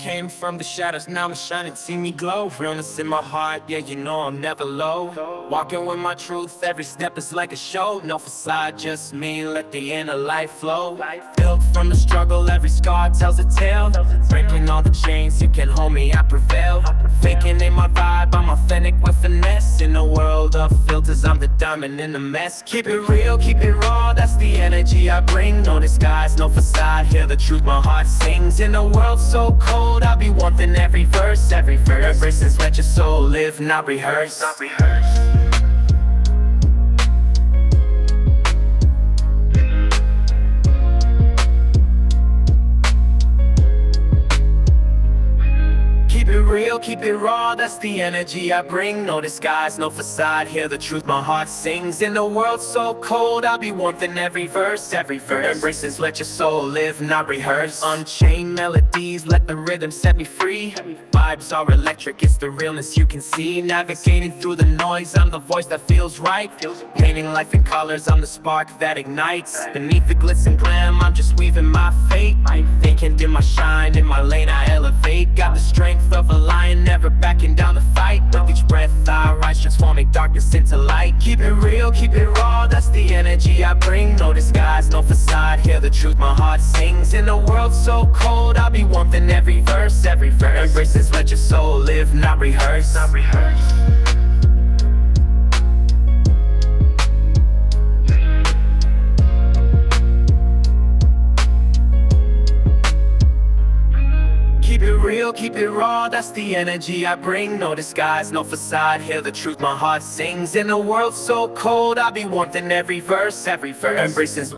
Came from the shadows, now I'm shining, see me glow. Realness in my heart, yeah, you know I'm never low. Walking with my truth, every step is like a show. No facade, just me, let the inner life flow. Built from the struggle, every scar tells a tale. Breaking all the chains, you can hold me, I prevail. Faking ain't my vibe, I'm authentic with finesse. In a world of filters, I'm the diamond in the mess. Keep it real, keep it raw, that's the energy I bring. No disguise, no facade, hear the truth, my heart sings. In a world so cold, I'll be warmth in every verse. Every verse, embraces, let your soul live, not rehearse. Keep it real, keep it raw, that's the energy I bring. No disguise, no facade, hear the truth, my heart sings. In a world so cold, I'll be warmth in every verse. Every verse, embraces, let your soul live, not rehearse. Unchained melodies, let the rhythm set me free. Vibes are electric, it's the realness you can see. Navigating through the noise, I'm the voice that feels right. Painting life in colors, I'm the spark that ignites. Beneath the glitz and glam, I'm just weaving my fate. They can dim my shine, in my lane I elevate. Got the strength of a lion, never backing down the fight. With each breath I rise, transforming darkness into light. Keep it real, keep it raw, that's the energy I bring. No disguise, no facade, hear the truth, my heart sings. In a world so cold, I'll be warmth in every verse. Every verse, embraces, let your soul live, not rehearse. Keep it real, keep it raw, that's the energy I bring. No disguise, no facade, hear the truth, my heart sings. In a world so cold, I'll be warmth in every verse. Every verse, embraces